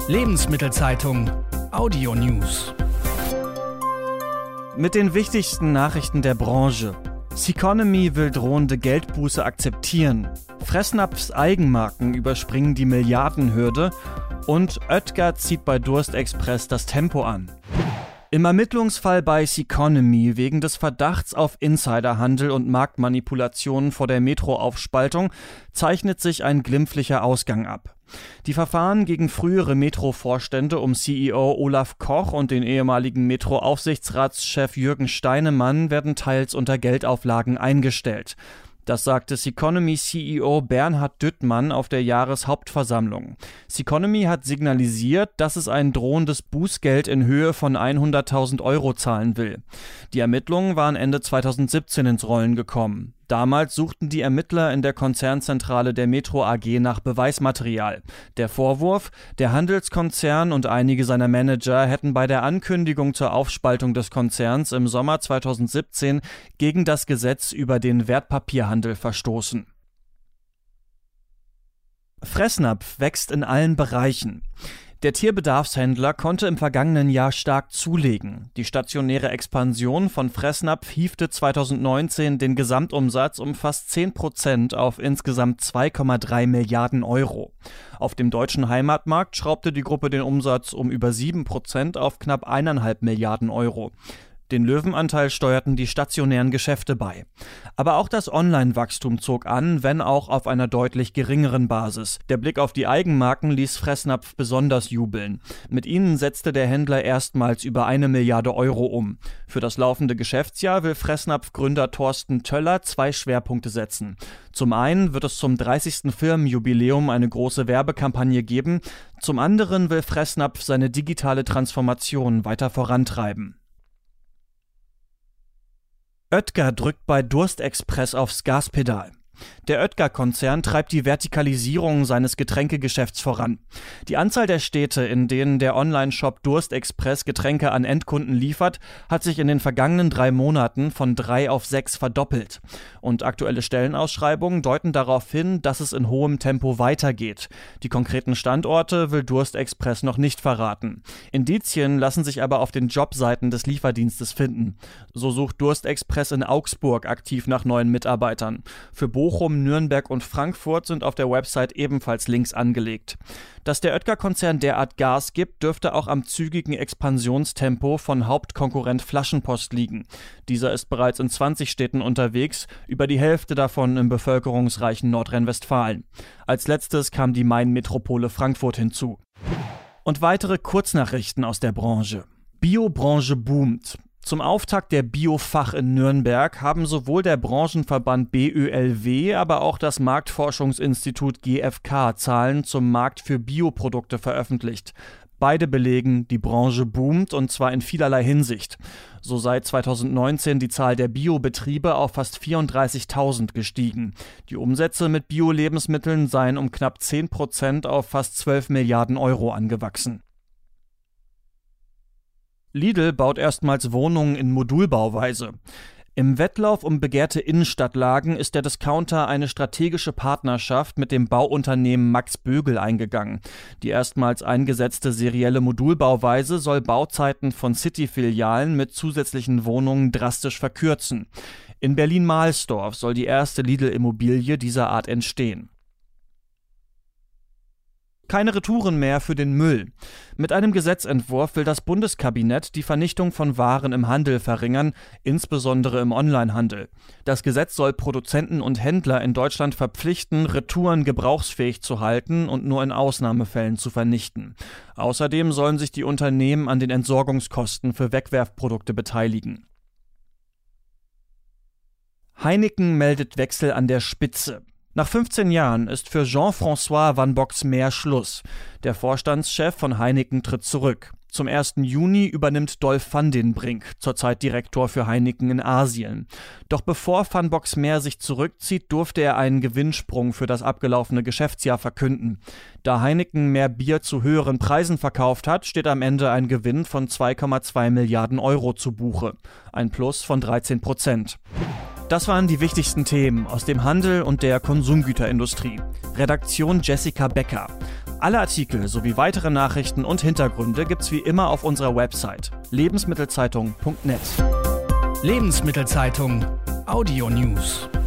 Lebensmittelzeitung Audio News. Mit den wichtigsten Nachrichten der Branche. Ceconomy will drohende Geldbuße akzeptieren. Fressnapfs Eigenmarken überspringen die Milliardenhürde. Und Oetker zieht bei Durstexpress das Tempo an. Im Ermittlungsfall bei Ceconomy wegen des Verdachts auf Insiderhandel und Marktmanipulationen vor der Metro-Aufspaltung zeichnet sich ein glimpflicher Ausgang ab. Die Verfahren gegen frühere Metro-Vorstände um CEO Olaf Koch und den ehemaligen Metro-Aufsichtsratschef Jürgen Steinemann werden teils unter Geldauflagen eingestellt. Das sagte Ceconomy-CEO Bernhard Düttmann auf der Jahreshauptversammlung. Ceconomy hat signalisiert, dass es ein drohendes Bußgeld in Höhe von 100.000 Euro zahlen will. Die Ermittlungen waren Ende 2017 ins Rollen gekommen. Damals suchten die Ermittler in der Konzernzentrale der Metro AG nach Beweismaterial. Der Vorwurf: Der Handelskonzern und einige seiner Manager hätten bei der Ankündigung zur Aufspaltung des Konzerns im Sommer 2017 gegen das Gesetz über den Wertpapierhandel verstoßen. Fressnapf wächst in allen Bereichen. Der Tierbedarfshändler konnte im vergangenen Jahr stark zulegen. Die stationäre Expansion von Fressnapf hiefte 2019 den Gesamtumsatz um fast 10% auf insgesamt 2,3 Milliarden Euro. Auf dem deutschen Heimatmarkt schraubte die Gruppe den Umsatz um über 7% auf knapp 1,5 Milliarden Euro. Den Löwenanteil steuerten die stationären Geschäfte bei. Aber auch das Online-Wachstum zog an, wenn auch auf einer deutlich geringeren Basis. Der Blick auf die Eigenmarken ließ Fressnapf besonders jubeln. Mit ihnen setzte der Händler erstmals über 1 Milliarde Euro um. Für das laufende Geschäftsjahr will Fressnapf-Gründer Thorsten Töller 2 Schwerpunkte setzen. Zum einen wird es zum 30. Firmenjubiläum eine große Werbekampagne geben. Zum anderen will Fressnapf seine digitale Transformation weiter vorantreiben. Oetker drückt bei Durstexpress aufs Gaspedal. Der Oetker-Konzern treibt die Vertikalisierung seines Getränkegeschäfts voran. Die Anzahl der Städte, in denen der Online-Shop Durstexpress Getränke an Endkunden liefert, hat sich in den vergangenen 3 Monaten von 3 auf 6 verdoppelt. Und aktuelle Stellenausschreibungen deuten darauf hin, dass es in hohem Tempo weitergeht. Die konkreten Standorte will Durstexpress noch nicht verraten. Indizien lassen sich aber auf den Jobseiten des Lieferdienstes finden. So sucht Durstexpress in Augsburg aktiv nach neuen Mitarbeitern. Für Bochum, Nürnberg und Frankfurt sind auf der Website ebenfalls Links angelegt. Dass der Oetker-Konzern derart Gas gibt, dürfte auch am zügigen Expansionstempo von Hauptkonkurrent Flaschenpost liegen. Dieser ist bereits in 20 Städten unterwegs, über die Hälfte davon im bevölkerungsreichen Nordrhein-Westfalen. Als letztes kam die Main-Metropole Frankfurt hinzu. Und weitere Kurznachrichten aus der Branche. Biobranche boomt. Zum Auftakt der Biofach in Nürnberg haben sowohl der Branchenverband BÖLW, aber auch das Marktforschungsinstitut GfK Zahlen zum Markt für Bioprodukte veröffentlicht. Beide belegen, die Branche boomt, und zwar in vielerlei Hinsicht. So sei 2019 die Zahl der Biobetriebe auf fast 34.000 gestiegen. Die Umsätze mit Bio-Lebensmitteln seien um knapp 10% auf fast 12 Milliarden Euro angewachsen. Lidl baut erstmals Wohnungen in Modulbauweise. Im Wettlauf um begehrte Innenstadtlagen ist der Discounter eine strategische Partnerschaft mit dem Bauunternehmen Max Bögel eingegangen. Die erstmals eingesetzte serielle Modulbauweise soll Bauzeiten von City-Filialen mit zusätzlichen Wohnungen drastisch verkürzen. In Berlin-Mahlsdorf soll die erste Lidl-Immobilie dieser Art entstehen. Keine Retouren mehr für den Müll. Mit einem Gesetzentwurf will das Bundeskabinett die Vernichtung von Waren im Handel verringern, insbesondere im Onlinehandel. Das Gesetz soll Produzenten und Händler in Deutschland verpflichten, Retouren gebrauchsfähig zu halten und nur in Ausnahmefällen zu vernichten. Außerdem sollen sich die Unternehmen an den Entsorgungskosten für Wegwerfprodukte beteiligen. Heineken meldet Wechsel an der Spitze. Nach 15 Jahren ist für Jean-François van Boxmeer Schluss. Der Vorstandschef von Heineken tritt zurück. Zum 1. Juni übernimmt Dolf van den Brink, zurzeit Direktor für Heineken in Asien. Doch bevor van Boxmeer sich zurückzieht, durfte er einen Gewinnsprung für das abgelaufene Geschäftsjahr verkünden. Da Heineken mehr Bier zu höheren Preisen verkauft hat, steht am Ende ein Gewinn von 2,2 Milliarden Euro zu Buche. Ein Plus von 13%. Das waren die wichtigsten Themen aus dem Handel und der Konsumgüterindustrie. Redaktion Jessica Becker. Alle Artikel sowie weitere Nachrichten und Hintergründe gibt's wie immer auf unserer Website lebensmittelzeitung.net. Lebensmittelzeitung Audio News.